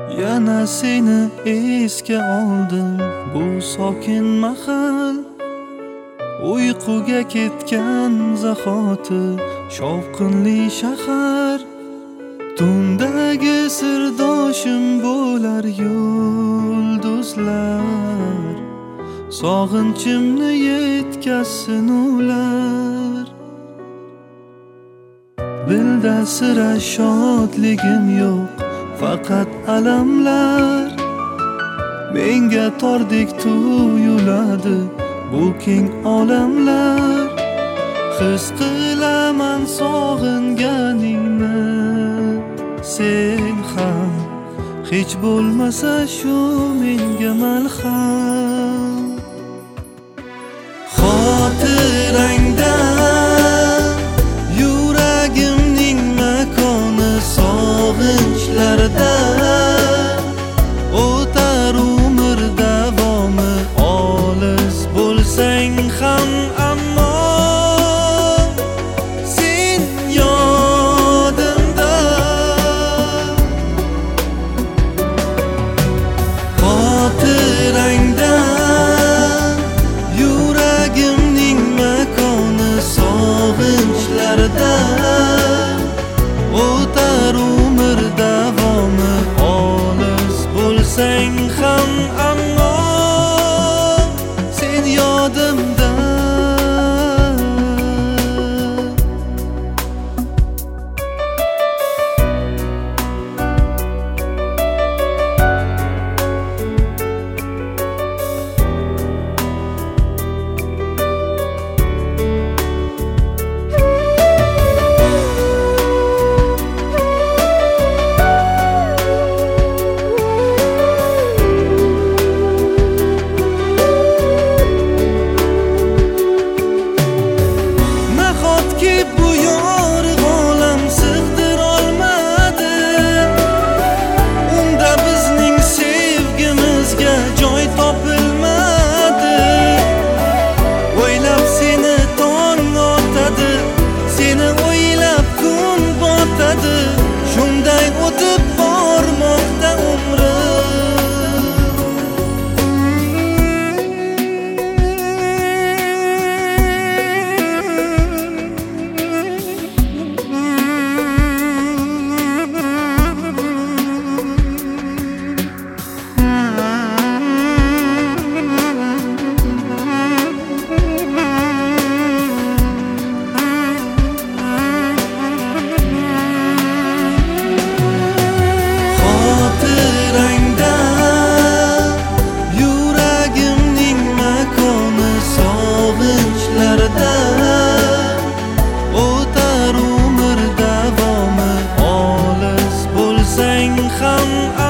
Yana seni esga oldim bu sokin mahal. Uyquga ketgan zahoti shovqinli shahar. Tundagi sirdoshim bo'lar yulduzlar. Sog'inchimni yetkazsin ular. Dilda sira shodligim yo'q, faqat alamlar. Menga tordek tuyuladi bu keng olamlar. His qilaman sog'inganingni sen ham. Hech bo'lmasa shu menga malham. Xotirangda yuragimning makoni sog'inchlarda. O'tar umr davomi olis bo'lsang ham, ammo sen yodimda. Xotirangda yuragimning makoni sog'inchlarda. O'tar umr davomi olis bo'lsang ham, ammo sen yodimda. Bu yorug' olam sig'dirolmadi. Unda bizning sevgimizga joy topilmadi. O'ylab seni tong otadi, seni o'ylab kun botadi. Shunday o'tib bormoqda umrim. O'tar umr davomi olis bo'lsang ham